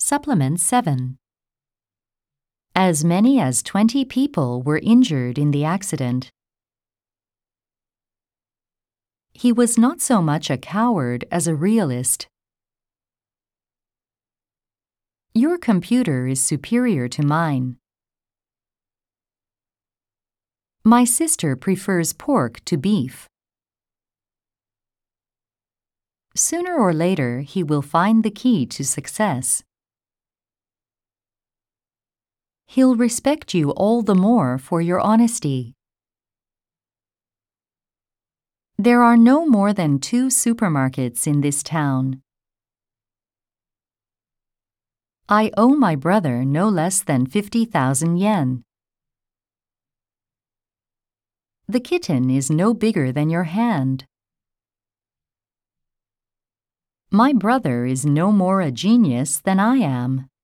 Supplement 7. As many as 20 people were injured in the accident. He was not so much a coward as a realist. Your computer is superior to mine. My sister prefers pork to beef. Sooner or later, he will find the key to success. He'll respect you all the more for your honesty. There are no more than 2 supermarkets in this town. I owe my brother no less than 50,000 yen. The kitten is no bigger than your hand. My brother is no more a genius than I am.